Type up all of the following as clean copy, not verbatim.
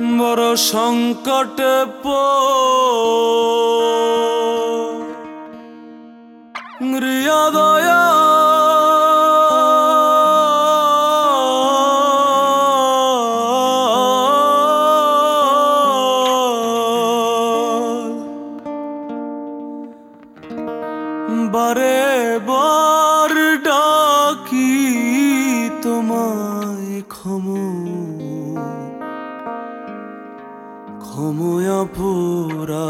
বড় সংকটে পড়িয়া দয়া বারে বার ডাকি তোমায় ক্ষময়া পুরা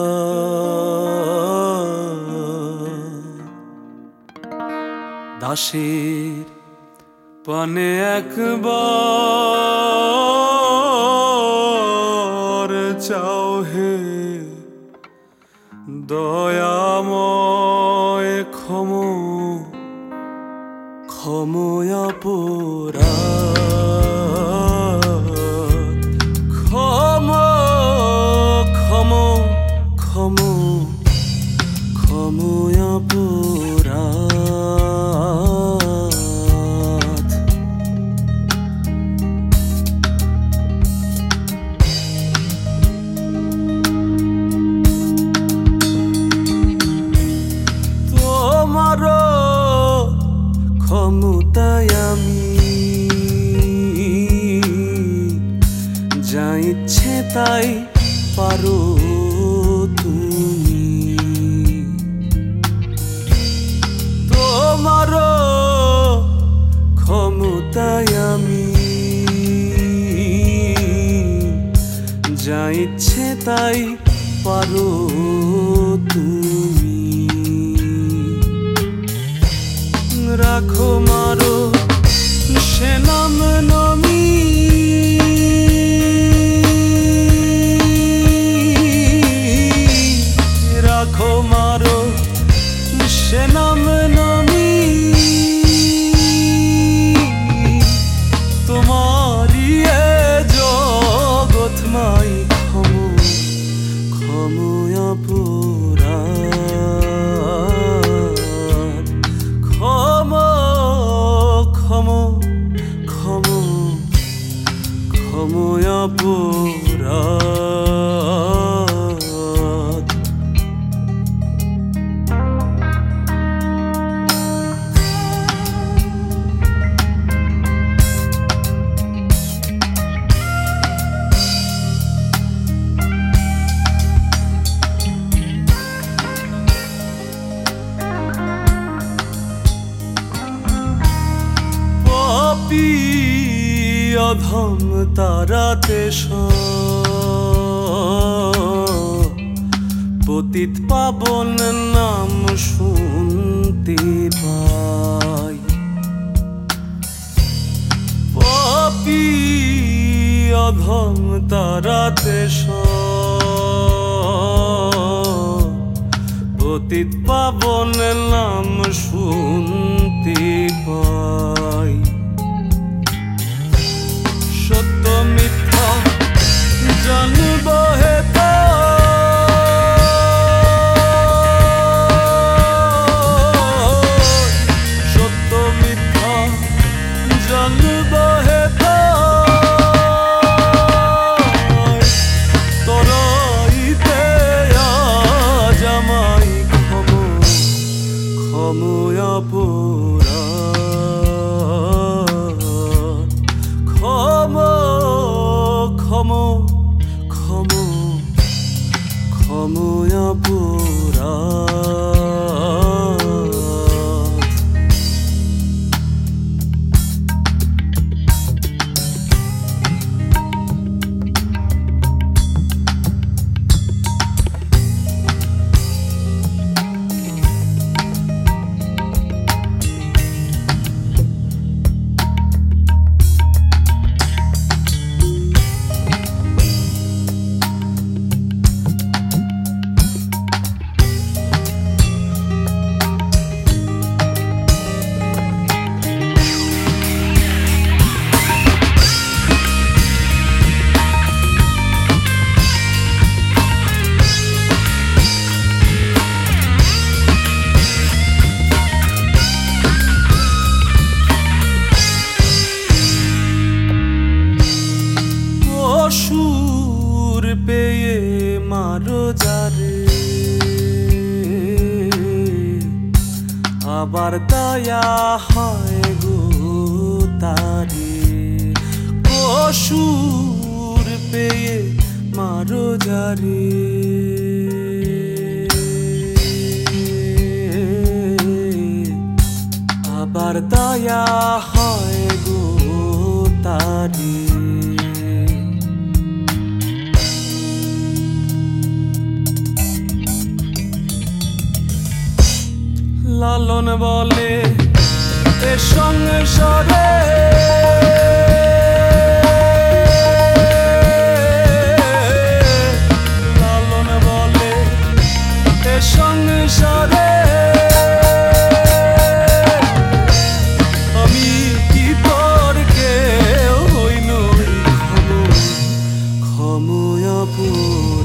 দাসের পানে একবার চাও হে দয়াময় ক্ষময়া পুরা ক্ষময়া পুরা তোমার ক্ষমতায় আমি যা ইচ্ছে তাই পারো তুমি। তোমার ক্ষমতায় আমি যা ইচ্ছে তাই পারো তুমি। রাখো মারো সে নাম নমি রাখো মারো সে নাম নমি তোমারি জগৎ মাই ক্ষময়া পুরা ক্ষময়া পুরা অধম তারাতে পতিত পাবন নাম শুনতে পাই। পাপী অধম তারাতে পতিত পাবন নাম শুনতে পাই। সত্য মিথ্যা জানব হেত সত্য মিথ্যা জানব হেত তরাইতে জামাই ক্ষময়া পুরা। পেয়ে মারো যারে, আবার দয়া হয় গো তারে। কসুর পেয়ে মারো যারে, আবার দয়া হয় গো তারে। লালন বলে এ সংসারে লালন বলে এ সংসারে আমি কি তোর কেউ হই নই, ক্ষময় আপন